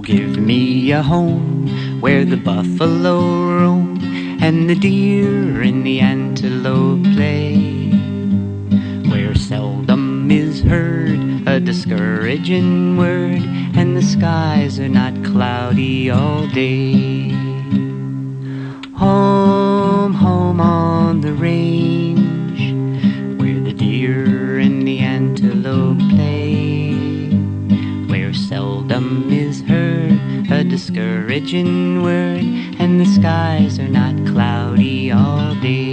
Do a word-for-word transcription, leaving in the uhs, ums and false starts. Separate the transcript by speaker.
Speaker 1: Oh, give me a home where the buffalo roam and the deer and the antelope play, where seldom is heard a discouraging word and the skies are not cloudy all day. Home, home on the range, where the deer and the antelope play, where seldom is heard a discouraging word and the skies are not cloudy all day.